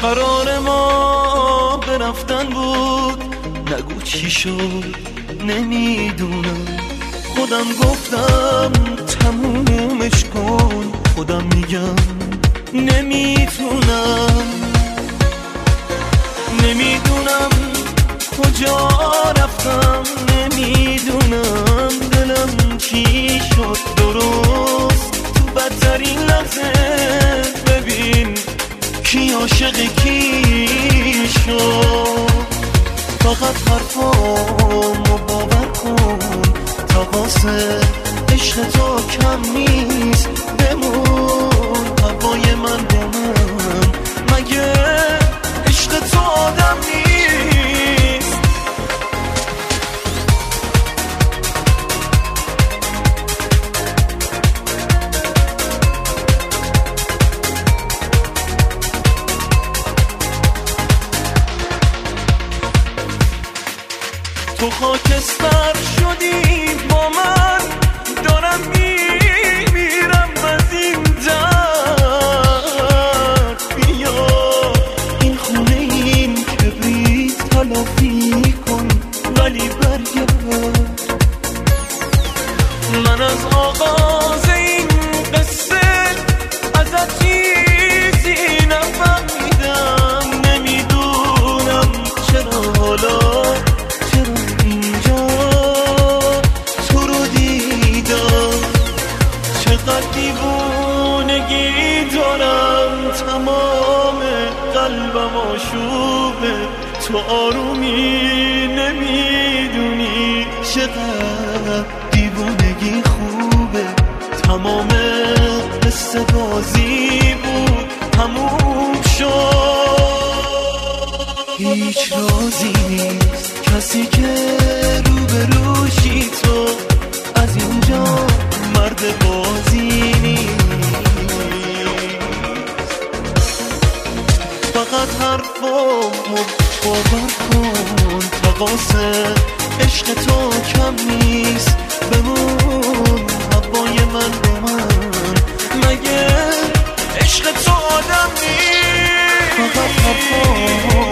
قرار ما برفتن بود، نگو چی شد نمیدونم. خودم گفتم تمومش کن، خودم میگم نمیتونم. نمیدونم کجا رفتم، نمیدونم دلم چی شد. درست تو بدترین لحظه ببین کی عاشق کی شد. فقط حرفامو باور کن، تقاصر عشق تو کم نیست. بمون هوای من با من، مگه عشق تو آدم نیست؟ تو خاکستر شدی با من، دارم میمیرم از این درد. بیا این خونه این کبریت تلافی کن، ولی برگرد. من از آغاز این قصه ازت چیزی نفهمیدم. نمیدونم چرا حالا دیوونگی دارم، تمام قلبم آشوبه. تو آرومی نمیدونی چقدر دیوونگی خوبه. تمام قصه بازی بود، تموم شد. هیچ رازی نیست کسی که روبروشی تو، از اینجا مرد بازی نیست. فقط حرفامو باور کن، تقاصر عشق تو کم نیست. بمون هوای من با من، مگه عشق تو آدم نیست؟ فقط حرفامو